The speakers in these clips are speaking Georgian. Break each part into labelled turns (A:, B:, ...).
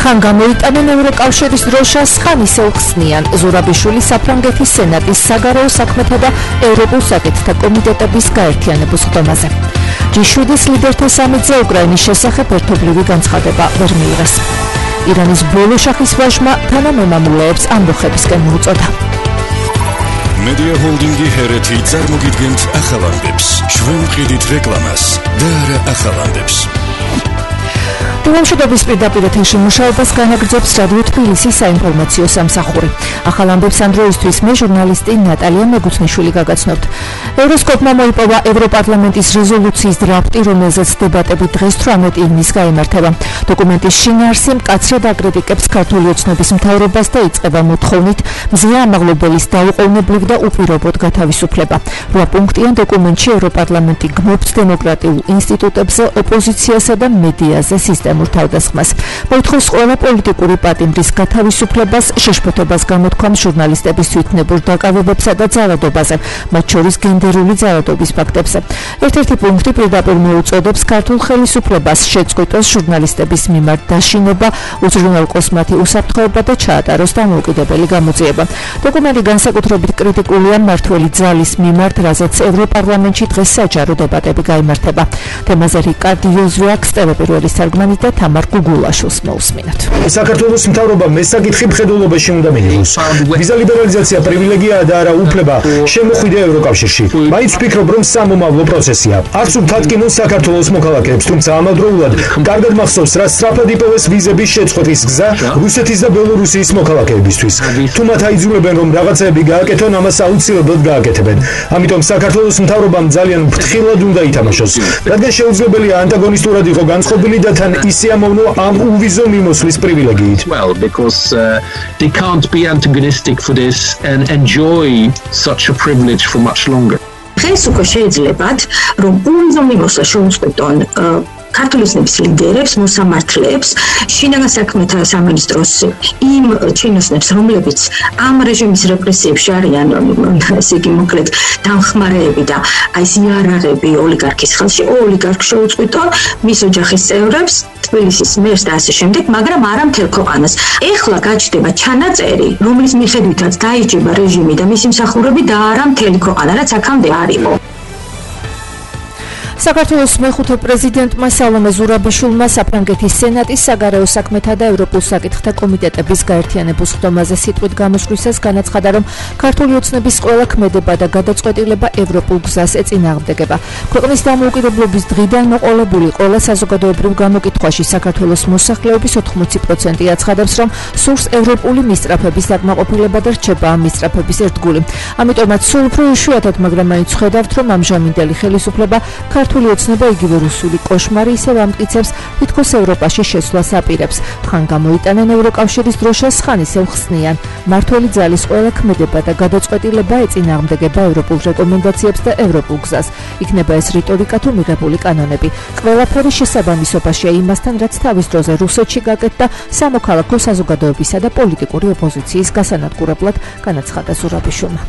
A: თან გამოიტანენ ევროკავშირის დროშას, ხან ისევ ხსნიან. ზურაბიშვილი საფრანგეთის სენატის საგარეო საქმეთა და ევროპულ საკითხთა კომიტეტების გაერთიანებულ ხდომაზე. G7-ის ლიდერთა სამიტზე უკრაინის შესახებ ერთობლივი განცხადება ვერ მიიღეს. ირანის ბოლო შახის ვაჟმა თანამემამულეებს ამბოხებისკენ მოუწოდა.
B: Media Holding-ი ჰერეთი წარმოგიდგენთ ახალანდებს. ჩვენ ვყიდით რეკლამას და არა ახალანდებს.
A: Ულამშვიდობის პირდაპირ ეთერში მუშაობას განაგრძობს რადიო თბილისის საინფორმაციო სამსახური. ახალანდებს ამ დროისთვის მე ჟურნალისტი ნატალია მეგუთნიშვილი გაგაცნობთ. ევროსკოპმა მოიპოვა ევროპარლამენტის რეზოლუციის დრაფტი, რომელზეც დებატები დღეს 18 ივნისს გაიმართება. დოკუმენტის შინაარსი მკაცრად აკრიტიკებს ქართული ოცნების მთავრობას და იწყება მოთხოვნით მზია ამაღლობელის დაუყოვნებლივ და უპირობოდ გათავისუფლება. 8 პუნქტიან დოკუმენტში ევროპარლამენტი გმობს დემოკრატიულ ინსტიტუტებზე, ოპოზიციასა და მედიაზე სისტემას თავდასხმას. მოითხოვს ყველა პოლიტიკური პატიმრის გათავისუფლებას, შეშფოთებას გამოთქვამს ჟურნალისტების თვითნებურ დაკავებებსა და ძალადობაზე, მათ შორის გენდერული ძალადობის ფაქტებზე. ერთ-ერთი პუნქტი პირდაპირ მოუწოდებს ქართულ ხელისუფლებას შეწყვიტოს ჟურნალისტების მიმართ დაშინება, უზრუნველყოს მათი უსაფრთხოება და ჩაატაროს დამოუკიდებელი გამოძიება. დოკუმენტი განსაკუთრებით კრიტიკულია მმართველი ძალის მიმართ, რაზეც ევროპარლამენტში დღეს საჯარო დებატები გაიმართება. თემაზე რიკარდი იოზვი აქვს ტელეპირველის თარგმანი და თამარ გუგულაშვილს მოусმინოთ.
C: საქართველოს მთავრობამ მესაკითხი მხედველობაში უნდა მიიღოს. ვიზა ლიბერალიზაცია პრივილეგიაა და არა უფლება შემოხვიდა ევროკავშირში. მაინც ვფიქრობ, რომ სამომავლო პროცესია. არც უთადგინოს საქართველოს მოქალაქეებს, თუმცა ამავდროულად კარგად მახსოვს, რა სწრაფად იპოვეს ვიზების შეწყვეტის გზა რუსეთის და ბელორუსიის მოქალაქეებისთვის. თუ მათ აიძულებენ, რომ რაღაცები გააკეთონ, ამას აუცილებლად გააკეთებენ. ამიტომ საქართველოს მთავრობამ ძალიან ფრთხილად უნდა ითამაშოს, რადგან შეუძლებელია ანტაგონისტურად იყო განწყობილი და თან ისე ამოვნო ამ უვიზო მიმოსვლის პრივილეგიით.
D: Well, because they can't be antagonistic for this and enjoy such a privilege for much longer.
E: დღეს უკვე შეიძლებათ, რომ უვიზო მიმოსვლა შეუწყვეტონ ქართული ოცნების ლიდერებს, მოსამართლეებს, შინაგან საქმეთა სამინისტროს იმ ჩინოსნებს, რომლებიც ამ რეჟიმის რეპრესიებში არიან, ესე იგი მოკლედ დამხმარეები და აი ეს იარაღები ოლიგარქის ხელში, ოლიგარქ შეუწყვიტონ მის ოჯახის წევრებს, თბილისის მერს და ასე შემდეგ, მაგრამ არა მთელ ქვეყანას. ეხლა გაჩნდება ჩანაწერი, რომლის მიხედვითაც დაიჯება რეჟიმი და მისი მსახურები და არა მთელი ქვეყანა, რაც აქამდე არ იყო.
A: საქართველოს მეხუთე პრეზიდენტმა სალომე ზურაბიშვილმა საფრანგეთის სენატის საგარეო საქმეთა და ევროპულ საკითხთა კომიტეტების გაერთიანებულ ხდომაზე სიტყვით გამოსვლისას განაცხადა, რომ ქართული ოცნების ყველა ქმედება და გადაწყვეტილება ევროპულ გზას ეწინააღმდეგება. ქვეყნის დამოუკიდებლობის დღიდან მოყოლებული ყველა საზოგადოებრივ გამოკითხვაში საქართველოს მოსახლეობის 80% აცხადებს, რომ სურს ევროპული მისწრაფების დაკმაყოფილება და რჩება ამ მისწრაფების ერთგული. ამიტომაც სულ უფრო იშვიათად, მაგრამ მაინც ხედავთ, რომ ამჟამინდელი ხელისუფლება ქართული ოცნება იგივე რუსული კოშმარი ისევ ამტკიცებს, თითქოს ევროპაში შესვლას აპირებს. თან გამოიტანენ ევროკავშირის დროშას, ხან ისევ ხსნიან. მმართველი ძალის ყველა ქმედება და გადაწყვეტილება ეწინააღმდეგება ევროპულ რეკომენდაციებს და ევროპულ გზას. იქნება ეს რიტორიკა თუ მიღებული კანონები. ყველაფერი შესაბამისობაშია იმასთან, რაც თავის დროზე რუსეთში გაკეთდა სამოქალაქო საზოგადოებისა და პოლიტიკური ოპოზიციის გასანადგურებლად, განაცხადა ზურაბიშვილმა.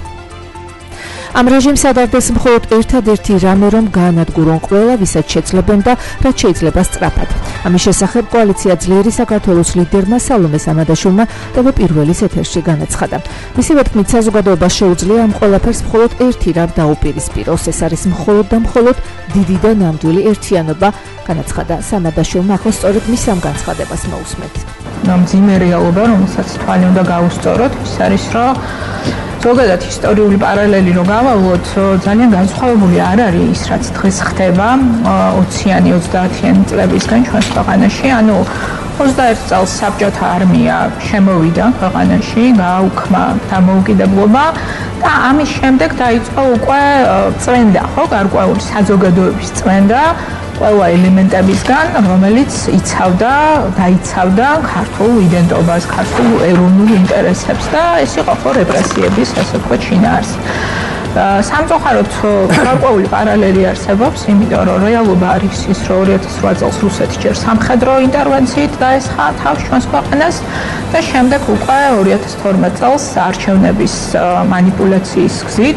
A: ამ რეჟიმს ადარდეს მხოლოდ ერთადერთი რამე, რომ გაანადგურონ ყველა, ვისაც შეძლებენ და რაც შეიძლება სწრაფად. ამის შესახებ კოალიცია ძლიერი საქართველოს ლიდერმა სალომე სამადაშვილმა ტელეპირველის ეთერში განაცხადა. მისივე თქმით, საზოგადოებას შეუძლია ამ ყველაფერს მხოლოდ ერთი რამ დაუპირისპიროს, ეს არის მხოლოდ და მხოლოდ დიდი და ნამდვილი ერთიანობა, განაცხადა სამადაშვილმა. ახლა სწორედ მის ამ განცხადებას მოусმენთ.
F: მძიმე რეალობა, რომელსაც თვალი უნდა გაუსწოროთ, ის არის, რომ ზოგადად ისტორიული პარალელი რო გავავლოთ, ძალიან განსხვავებული არ არის ის, რაც დღეს ხდება 20-იანი 30-იანი წლებისგან ჩვენს ქვეყანაში. ანუ 21 წელს საბჭოთა არმია შემოვიდა ქვეყანაში, გააუქმა დამოუკიდებლობა და ამის შემდეგ დაიწყო უკვე წვენდა, ხო, გარკვეული საზოგადოების წვენდა ყველა ელემენტებისგან, რომელიც დაიცავდა ქართულ იდენტობას, ქართულ ეროვნულ ინტერესებს და ეს იყო ხო რეპრესიების, ასე ვთქვათ, შინაარსი. სამწუხაროდ გარკვეული პარალელი არსებობს, იმიტომ რომ რეალობა არის ის, რომ 2008 წელს რუსეთი ჯერ სამხედრო ინტერვენციით დაესხა თავს ჩვენს ქვეყანას და შემდეგ უკვე 2012 წელს არჩევნების მანიპულაციის გზით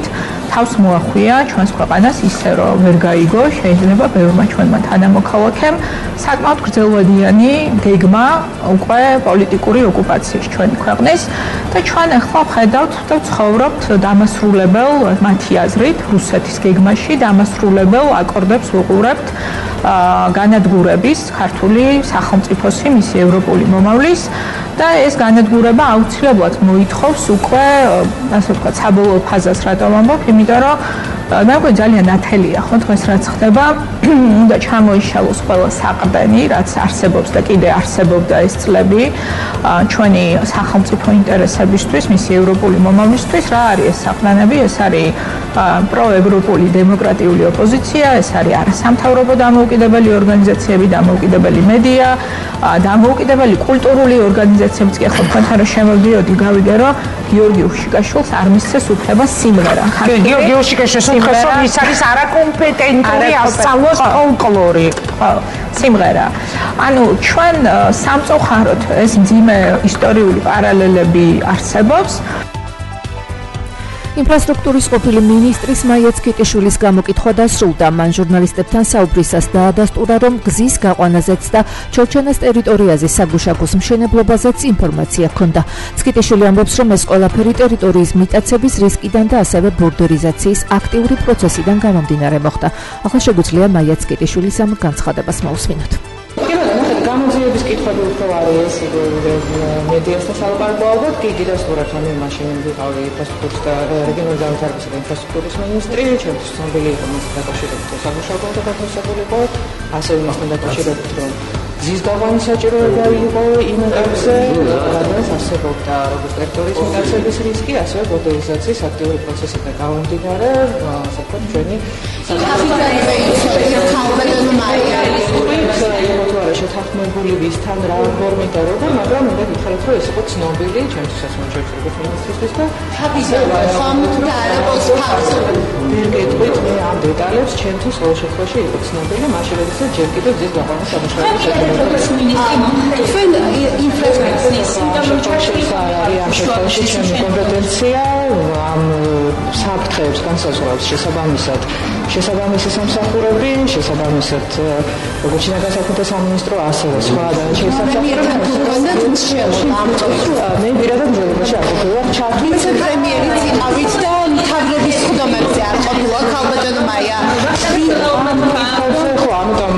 F: თავს მოახვია ჩვენს ქვეყანას ისე რომ ვერ გაიგო შეიძლება ბევრმა ჩვენმა თანამოქალაქემ საკმაოდ გრძელვადიანი გეგმა უკვე პოლიტიკური ოკუპაციის ჩვენი ქვეყნის და ჩვენ ახლა ხედავთ და ცხოვრობთ დამასრულებელ მათი აზრით რუსეთის გეგმაში დამასრულებელ აკორდებს ვუყურებთ განადგურების ქართული სახელმწიფოსი მისი ევროპული მომავლის და ეს განადგურება აუცილებლად მოითხოვს უკვე ასე ვთქვათ საბოლოო ფაზას რატომ ამბობ იმიტომ რომ მე მგონი ძალიან ნათელია ხო დღეს რაც ხდება უნდა ჩამოიშალოს ყველა საყრდენი რაც არსებობს და კიდე არსებობდა ეს წლები ჩვენი სახელმწიფო ინტერესებისთვის მისი ევროპული მომავლისთვის რა არის ეს საყრდენები ეს არის პროევროპული დემოკრატიული ოპოზიცია ეს არის არასამთავრობო დამოუკიდებელი ორგანიზაციები დამოუკიდებელი მედია დამოუკიდებელი კულტურული ორგანიზაციებიც კი ახლა თქვენთან რომ შემოვიდიოდი გავიგე რომ გიორგი უშიკაშვილს არ მისცეს უფლება სიმღერა
G: გიორგი უშიკაშვილს უთხრეს რომ ის არის არაკომპეტენტური ასწავლოს ფოლკლორი
F: სიმღერა ანუ ჩვენ სამწუხაროდ ეს მძიმე ისტორიული პარალელები არსებობს
A: ინფრასტრუქტურის ყოფილი მინისტრის მაია ცკიტიშვილის გამოკითხვა დასრულდა. მან ჟურნალისტებთან საუბრისას დაადასტურა, რომ გზის გაყვანაზეც და ჩორჩენას ტერიტორიაზე საგუშაგოს მშენებლობაზეც ინფორმაცია ჰქონდა. ცკიტიშვილი ამბობს, რომ ეს ყველაფერი ტერიტორიის მიტაცების რისკიდან და ასევე ბორდერიზაციის აქტიური პროცესიდან გამომდინარე მოხდა. ახლა შეგვიძლია მაია ცკიტიშვილის ამ განცხადებას მოусმინოთ.
G: გამოძიების კითხვები უფრო არის მედიასთან სალაპარაკო ალბათ კი კიდევსურათ ამი მაშინ ვიყავი ინფრასტრუქტურის და რეგიონული განვითარებისა და ინფრასტრუქტურის მინისტრი ჩემთვის ცნობილი იყო მას დაკავშირებით რომ საგუშაგოთა დაფასებული იყო ასევე მახან დაკავშირებით რომ გზის გაყვანის საჭიროება იყო იმ ეტაპზე რადგან არსებობდა როგორც ტერიტორიის მიტაცების რისკი ასევე ბორდერიზაციის აქტიური პროცესიდან გამომდინარე ასე ვთქვათ ჩვენი შეთანხმებული ვისთან რა ფორმით და როგორ, მაგრამ უნდა გითხრათ, რომ ეს იყო ცნობილი ჩემთვისაც მოჩვენე როგორც მინისტრისთვის და ვერგეტყვით მე ამ დეტალებს ჩემთვის ყოველ შემთხვევაში იყო ცნობილი, მაშინ როდესაც ჯერ კიდევ გზის გაყვანის სამუშაოები შექმნებოდა. ჩვენ ინფრასტრუქტურის ამ შემთხვევაში ჩემი კომპეტენცია ამ საფრთხეებს განსაზღვრავს შესაბამისი სამსახურები, შესაბამისად როგორც შინაგან საქმეთა სამინისტრო ასევე სხვა დანარჩენი სამსახურები. მე ვირადად მზადებაში არ ყოფილა ჩართული
H: პრემიერიც იყავით და მთავრობის ხდომებზე არ ყოფილა ქალბატონო მაია.
G: ხო, ამიტომ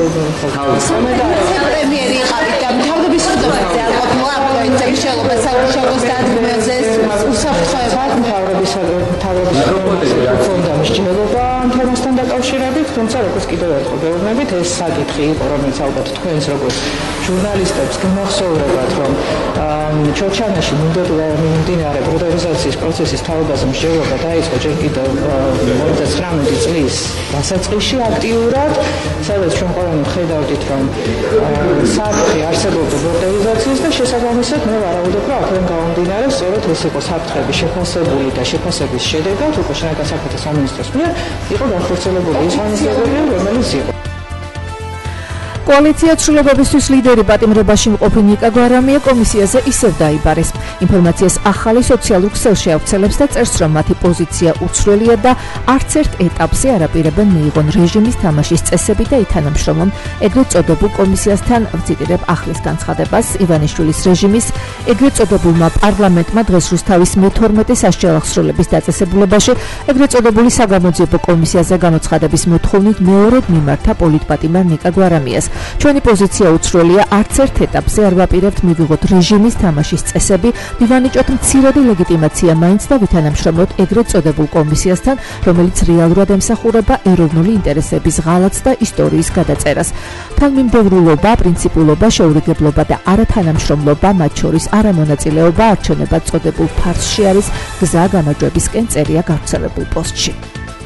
H: პრემიერი იყავით და მთავრობის ხდომებზე არ ყოფილა პროექტების შეღება საგუშაგოს დადგმაზე უსაფრთხოება
G: მთავრობის ხდომაზე მსჯელობა თემასთან დაკავშირებით, თუმცა როგორც კიდევ ერთხელ ვეუბნებით, ეს საკითხი იყო, რომელიც ალბათ თქვენს როგორც ჟურნალისტებს გმახსოვრებათ, რომ ჩორჩანაში მიმდინარე ბორდერიზაციის პროცესის თავგაზრდა მსჯელობა დაიწყო ჯერ კიდევ 2019 წლის დასაწყისში აქტიურად, სადაც ჩვენ ყველანი ხედავდით, რომ საფრთხე არსებობდა ბორდერიზაციის და შესაბამისად მე ვარაუდობ, რომ აქედან გამომდინარე სწორედ ეს იყო საფრთხების შეფასებული და შეფასების შედეგად უკვე შინაგან საქმეთა სამინისტროს მიერ იყო განხორციელებული ის განცხადებები, რომელიც იყო
A: კოალიცია ცვლილებებისთვის ლიდერი პატიმრობაში მყოფი ნიკა გვარამია კომისიაზე ისევ დაიბარეს. ინფორმაციას ახალი სოციალურ ქსელში ავრცელებს და წერს, რომ მათი პოზიცია უცვლელია და არც ერთ ეტაპზე არ აპირებენ მიიღონ რეჟიმის თამაშის წესები და ითანამშრომლონ ეგრეთ წოდებულ კომისიასთან. ვციტირებ ახლის განცხადებას. ივანიშვილის რეჟიმის ეგრეთ წოდებულმა პარლამენტმა დღეს რუსთავის მე-12 სასჯელახსროლების დაწესებულებაში ეგრეთ წოდებული საგამოძიებო კომისიაზე გამოცხადების მოთხოვნით მეორედ მიმართა პოლიტპატიმარ ნიკა გვარამიას. ჩვენი პოზიცია უცვლელია, არც ერთ ეტაპზე არ ვაპირებთ მივიღოთ რეჟიმის თამაშის წესები, ვივანიჭოთ მცირედი ლეგიტიმაცია მაინც და ვითანამშრომლოთ ეგრეთ წოდებულ კომისიასთან, რომელიც რეალურად ემსახურება ეროვნული ინტერესების ღალატს და ისტორიის გადაწერას. თანმიმდევრულობა, პრინციპულობა, შეურიგებლობა და არათანამშრომლობა, მათ შორის არამონაწილეობა არჩევნებად წოდებულ ფარსში არის გზა გამარჯვებისკენ წერია გავრცელებულ პოსტში.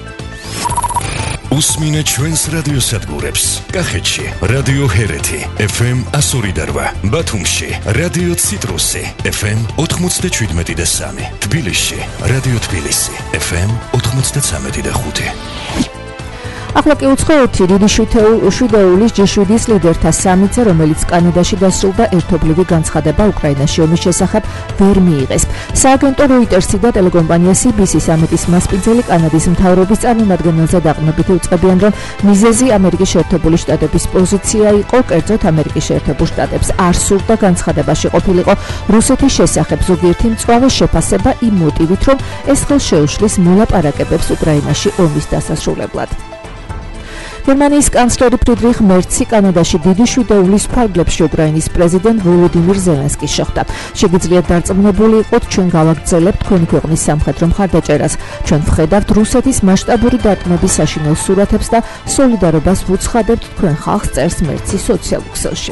B: უსმინე ჩვენს რადიოსადგურებს. კახეთში რადიო ჰერეთი FM 102.8, ბათუმში რადიო ციტრუსი FM 97.3, თბილისში რადიო თბილისი FM 93.5.
A: ახლა კი უცხოეთი დიდი შვიდეულის G7-ის ლიდერთა სამიტზე, რომელიც კანადაში დასრულდა, ერთობლივი განცხადება უკრაინაში ომის შესახებ ვერ მიიღეს. სააგენტო Reuters-ი და ტელეკომპანია CBC სამიტის მასპინძელი კანადის მთავრობის წარმომადგენელზე დაყრდნობით უწყებიან, რომ მიზეზი ამერიკის შეერთებული შტატების პოზიცია იყო, კერძოდ ამერიკის შეერთებულ შტატებს არ სურდა განცხადებაში ყოფილიყო რუსეთის შესახებ ზოგიერთი მწვავე შეფასება იმ მოტივით, რომ ეს ხელს შეუშლის მოლაპარაკებებს უკრაინაში ომის დასასრულებლად. გერმანიის კანცლერი ფრიდრიხ მერცი კანადაში დიდი შვიდეულის ფარგლებში უკრაინის პრეზიდენტ ვოლოდიმირ ზელენსკის შეხვდა. შეგიძლიათ დარწმუნებული იყოთ, ჩვენ გავაგრძელებთ თქვენი ქვეყნის სამხედრო მხარდაჭერას. ჩვენ ვხედავთ რუსეთის მასშტაბური დარტყმების საშინელ სურათებს და სოლიდარობას ვუცხადებთ თქვენ ხალხს, წერს მერცი სოციალურ ქსელში.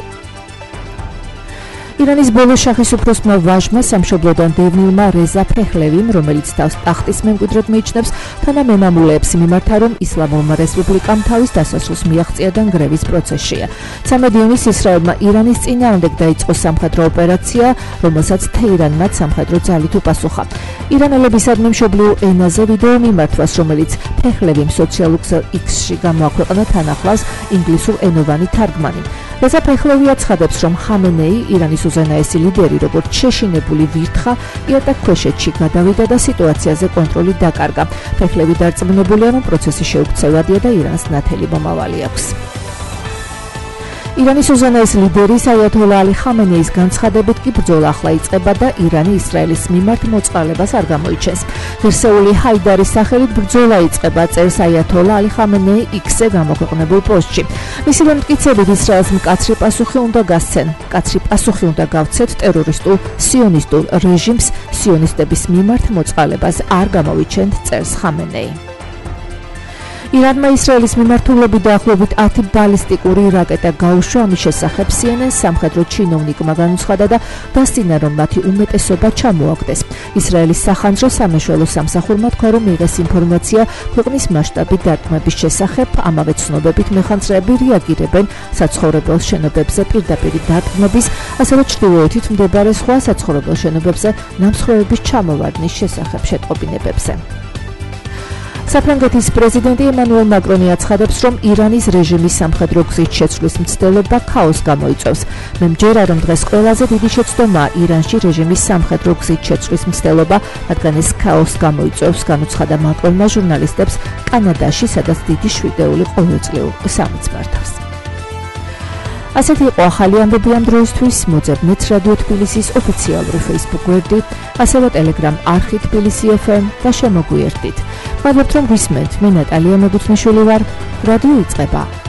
A: ირანის ბოლო შახის უფროსმა ვაჟმა სამშობლოდან დევნილმა რეზა ფეხლევიმ, რომელიც თავს ტახტის მემკვიდრედ მიიჩნევს, თანამემამულეებს მიმართა, რომ ისლამურმა რესპუბლიკამ თავის დასასრულს მიაღწია და ნგრევის პროცესშია. 13 იუნის ისრაელმა ირანის წინააღმდეგ დაიწყო სამხედრო ოპერაცია, რომელსაც თეირანმა სამხედრო ძალით უპასუხა. ირანელებისადმი მშობლიურ ენაზე ვიდეო მიმართვას, რომელიც ფეხლევიმ სოციალურ ქსელ X-ში გამოაქვეყნა, თან ახლავს ინგლისურ ენოვანი თარგმანი. რეზა ფეხლევი აცხადებს, რომ ხამენეი, ირანის უზენაესი ლიდერი, როგორც შეშინებული ვირთხა, იატაკქვეშეთში გადავიდა და სიტუაციაზე კონტროლი დაკარგა. ფეხლევი დარწმუნებულია, რომ პროცესი შეუქცევადია და ირანს ნათელი მომავალი აქვს. ირანის უზენაესი ლიდერის აიათოლა ალი ხამენეის განცხადებით კი ბრძოლა ახლა იწყება და ირანი ისრაელის მიმართ მოწყალებას არ გამოიჩენს. ღირსეული ჰაიდარის სახელით ბრძოლა იწყება, წერს აიათოლა ალი ხამენეი X-ზე გამოქვეყნებულ პოსტში. მისი მტკიცებით ისრაელს მკაცრი პასუხი უნდა გასცენ. მკაცრი პასუხი უნდა გავცეთ ტერორისტულ სიონისტურ რეჟიმს, სიონისტების მიმართ მოწყალებას არ გამოვიჩენთ, წერს ხამენეი. ირანმა ისრაელის მიმართულებით დაახლოებით 10 ბალისტიკური რაკეტა გაუშვა, ამის შესახებ CNN სამხედრო ჩინოვნიკმა განუცხადა და დასცინა, რომ მათი უმეტესობა ჩამოაგდეს. ისრაელის სახანძრო სამეშვეულო სამსახურმა თქვა, რომ მიიღეს ინფორმაცია ქვეყნის მასშტაბით დარტყმების შესახებ, ამავე ცნობებით მეხანძრეები რეაგირებენ საცხოვრებელ შენობებზე პირდაპირ დარტყმების, ასევე ჩრდილოეთით მდებარე სხვა საცხოვრებელ შენობებზე ნამსხვრევების ჩამოვარდნის შესახებ შეტყობინებებზე. საფრანგეთის პრეზიდენტი ემანუელ მაკრონი აცხადებს, რომ ირანის რეჟიმის სამხედრო გზით შეცვლის მცდელობა ქაოსს გამოიწვევს. მე მჯერა, რომ დღეს ყველაზე დიდი შეცდომაა ირანში რეჟიმის სამხედრო გზით შეცვლის მცდელობა, რადგან ეს ქაოსს გამოიწვევს, განუცხადა მაკრონმა ჟურნალისტებს კანადაში, სადაც დიდი შვიდეული ყოველწლიურ სამიტს მართავს. ასეთი იყო ახალი ამბები ამ დროისთვის. მოძებნეთ რადიო თბილისის ოფიციალური Facebook გვერდი, ასევე Telegram არხი თბილისი FM და შემოგვიერთდით. მადლობთ, რომ გვისმენთ. მე ნატალია მებუთნიშვილი ვარ. რადიო იწყება.